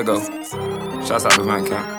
Let go. Shouts out to Van Camp.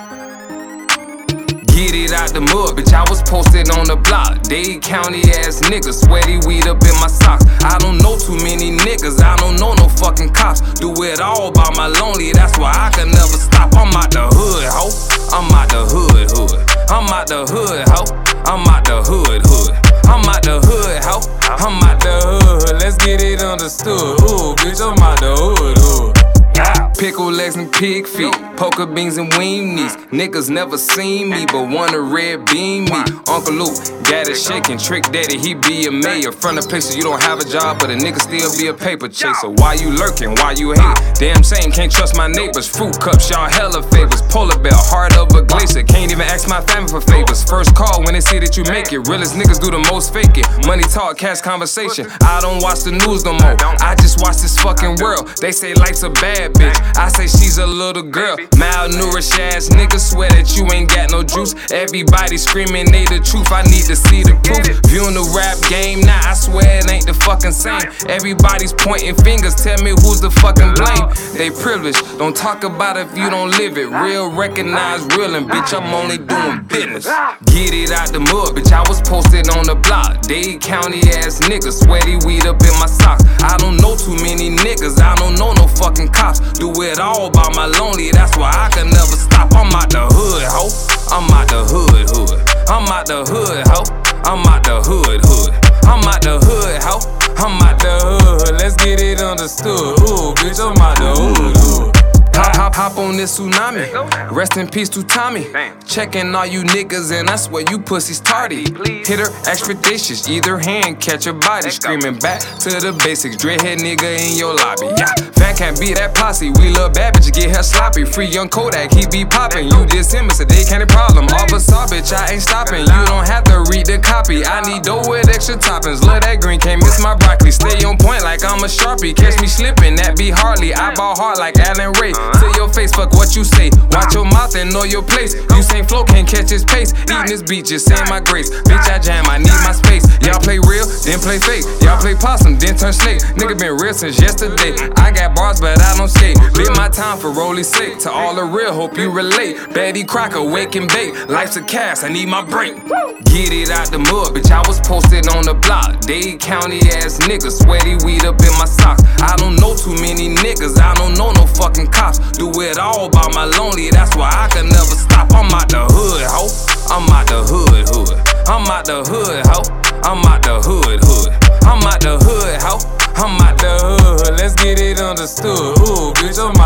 Get it out the mud, bitch, I was posted on the block. Dade County ass niggas, sweaty weed up in my socks. I don't know too many niggas, I don't know no fucking cops. Do it all by my lonely, that's why I can never stop. I'm out the hood, ho. I'm out the hood, hood. I'm out the hood, ho. I'm out the hood, hood. I'm out the hood, ho. I'm out the hood. Let's get it understood. Ooh, bitch, I'm out the hood, hood. Pickle legs and pig feet, poker beans and weenies. Niggas never seen me, but wanna red beam me. Uncle Luke got it shaking, Trick Daddy, he be a mayor. Front of places you don't have a job, but a nigga still be a paper chaser. Why you lurking? Why you hate? Damn shame, can't trust my neighbors. Fruit cups, y'all hella favors. Polar bear, heart of a glacier. Can't even ask my family for favors. First call when they see that you make it. Realest niggas do the most fake it. Money talk, cash conversation. I don't watch the news no more. I just watch this fucking world. They say life's a bad bitch. I say she's a little girl. Malnourished ass niggas swear that you ain't got no juice. Everybody screaming they the truth, I need to see the proof. Viewing the rap game, nah, I swear it ain't the fucking same. Everybody's pointing fingers, tell me who's the fucking blame. They privileged, don't talk about it if you don't live it. Real recognize real, and bitch, I'm only doing business. Get it out the mud, bitch, I was posted on the block. Dade County ass niggas, sweaty weed up in my socks. I don't know too many niggas, I don't know no fucking cops. Do it all by my lonely, that's why I can never stop. I'm out the hood, ho. I'm out the hood, hood. I'm out the hood, ho. I'm out the hood, hood. I'm out the hood, ho. I'm out the hood. Let's get it understood. Ooh, bitch, I'm out the hood, hood. Hop on this tsunami. Rest in peace to Tommy. Checking all you niggas, and I swear you pussies tardy. Hit her expeditious, either hand catch her body. Screaming back to the basics. Dreadhead nigga in your lobby. Yeah, Van can't be that posse. We love bad bitch, get her sloppy. Free young Kodak, he be popping. You diss him, it's a Dade County problem. All but saw, bitch, I ain't stopping. You don't have to read the copy. I need dough with extra toppings. Love that green, can't miss my broccoli. Stay on point like I'm a Sharpie. Catch me slipping, that be hardly. I ball hard like Alan Ray. To your face, fuck what you say. Watch your mouth and know your place. Usain Flow can't catch his pace. Eating this beat, just saying my grace. Bitch, I jam, I need my space. Y'all play real, then play fake. Y'all play possum, then turn snake. Nigga been real since yesterday. I got bars, but I don't skate. Been my time for Rolly's sake. To all the real, hope you relate. Betty Crocker, wake and bake. Life's a cast, I need my break. Get it out the mud, bitch, I was posted on the block. Dade County ass niggas, sweaty weed up in my socks. I don't know too many niggas, I don't know no fucking cops. Do it all by my lonely, that's why I can never stop. I'm out the hood, ho. I'm out the hood, hood. I'm out the hood, ho. I'm out the hood, hood. I'm out the hood, ho. I'm out the hood. Let's get it understood. Ooh, bitch, I'm